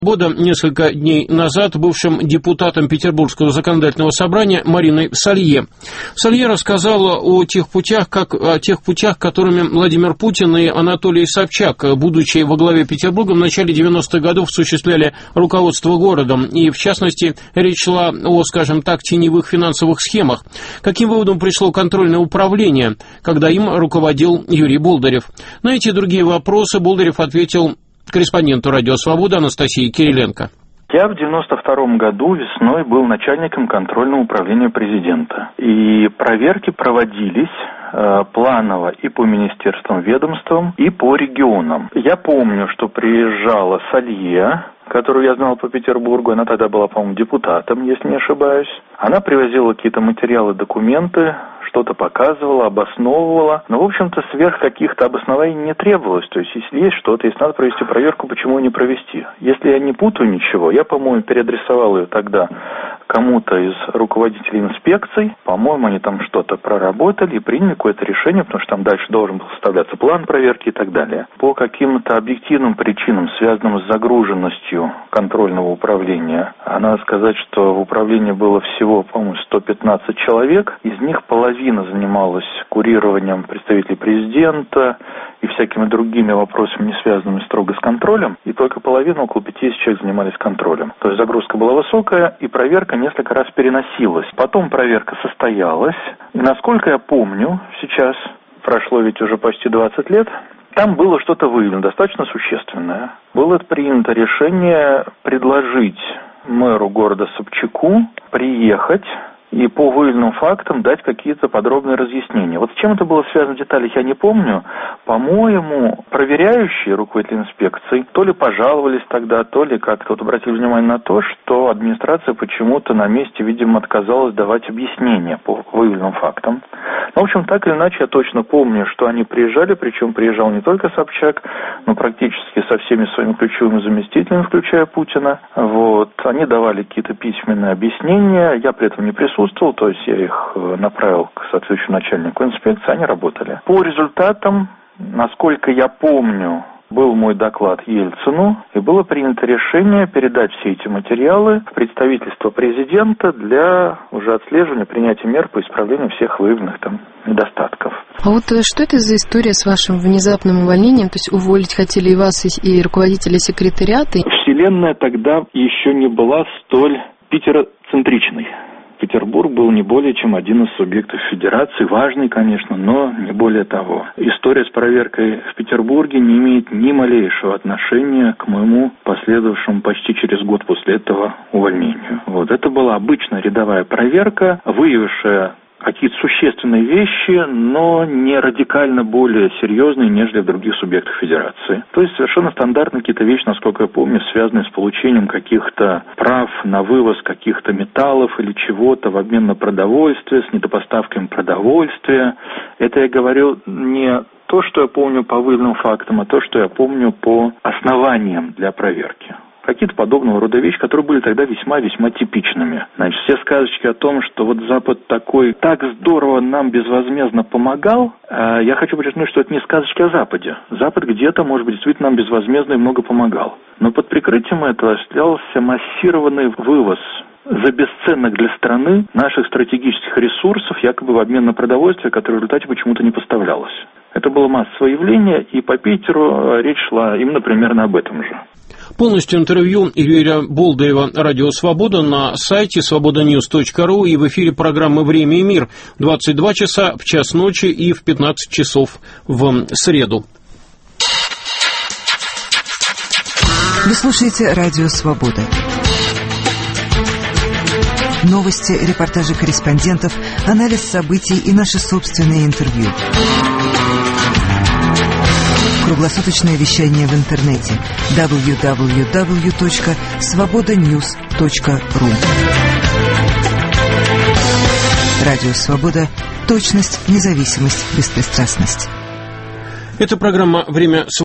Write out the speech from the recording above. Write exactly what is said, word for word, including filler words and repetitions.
Года несколько дней назад бывшим депутатом Петербургского законодательного собрания Мариной Салье. Салье рассказала о тех путях, как, о тех путях, которыми Владимир Путин и Анатолий Собчак, будучи во главе Петербурга, в начале девяностых годов осуществляли руководство городом. И, в частности, речь шла о, скажем так, теневых финансовых схемах. Каким выводом пришло контрольное управление, когда им руководил Юрий Болдырев? На эти и другие вопросы Болдырев ответил корреспонденту «Радио Свобода» Анастасии Кириленко. Я в девяносто втором году весной был начальником контрольного управления президента. И проверки проводились э, планово и по министерствам, ведомствам, и по регионам. Я помню, что приезжала Салье, которую я знал по Петербургу. Она тогда была, по-моему, депутатом, если не ошибаюсь. Она привозила какие-то материалы, документы, что-то показывала, обосновывала. Но, в общем-то, сверх каких-то обоснований не требовалось. То есть, если есть что-то, если надо провести проверку, почему не провести? Если я не путаю ничего, я, по-моему, переадресовал ее тогда кому-то из руководителей инспекций. По-моему, они там что-то проработали и приняли какое-то решение, потому что там дальше должен был составляться план проверки и так далее. По каким-то объективным причинам, связанным с загруженностью контрольного управления, надо сказать, что в управлении было всего, по-моему, сто пятнадцать человек. Из них половина занималась курированием представителей президента и всякими другими вопросами, не связанными строго с контролем, и только половина, около пятьдесят человек, занимались контролем. То есть загрузка была высокая, и проверка несколько раз переносилась. Потом проверка состоялась, и насколько я помню сейчас, прошло ведь уже почти двадцать лет, там было что-то выявлено, достаточно существенное. Было принято решение предложить мэру города Собчаку приехать и по выявленным фактам дать какие-то подробные разъяснения. Вот с чем это было связано в деталях, я не помню. По-моему, проверяющие руководители инспекций то ли пожаловались тогда, то ли как-то вот обратили внимание на то, что администрация почему-то на месте, видимо, отказалась давать объяснения по выявленным фактам. Но, в общем, так или иначе, я точно помню, что они приезжали, причем приезжал не только Собчак, но практически со всеми своими ключевыми заместителями, включая Путина. Вот. Они давали какие-то письменные объяснения, я при этом не присутствовал, то есть я их направил к соответствующему начальнику инспекции, они работали. По результатам, насколько я помню, был мой доклад Ельцину, и было принято решение передать все эти материалы в представительство президента для уже отслеживания, принятия мер по исправлению всех выявленных там недостатков. А вот что это за история с вашим внезапным увольнением? То есть уволить хотели и вас, и руководителя секретариата? Вселенная тогда еще не была столь питероцентричной. Петербург был не более чем один из субъектов федерации, важный, конечно, но не более того. История с проверкой в Петербурге не имеет ни малейшего отношения к моему последовавшему почти через год после этого увольнению. Вот это была обычная рядовая проверка, выявившая какие-то существенные вещи, но не радикально более серьезные, нежели в других субъектах федерации. То есть совершенно стандартные какие-то вещи, насколько я помню, связанные с получением каких-то прав на вывоз каких-то металлов или чего-то в обмен на продовольствие, с недопоставками продовольствия. Это я говорю не то, что я помню по выявленным фактам, а то, что я помню по основаниям для проверки. Какие-то подобного рода вещи, которые были тогда весьма-весьма типичными. Значит, все сказочки о том, что вот Запад такой так здорово нам безвозмездно помогал, э, я хочу подчеркнуть, что это не сказочки о Западе. Запад где-то, может быть, действительно нам безвозмездно и много помогал. Но под прикрытием этого осуществлялся массированный вывоз за бесценок для страны наших стратегических ресурсов, якобы в обмен на продовольствие, которое в результате почему-то не поставлялось. Это было массовое явление, и по Питеру речь шла именно примерно об этом же. Полностью интервью Юрия Болдырева «Радио Свобода» на сайте свобода ньюс точка ру и в эфире программы «Время и мир» в двадцать два часа, в час ночи и в пятнадцать часов в среду. Вы слушаете «Радио Свобода». Новости, репортажи корреспондентов, анализ событий и наши собственные интервью. Круглосуточное вещание в интернете дабл ю дабл ю дабл ю точка свобода ньюс точка ру. Радио Свобода. Точность, независимость, беспристрастность. Это программа «Время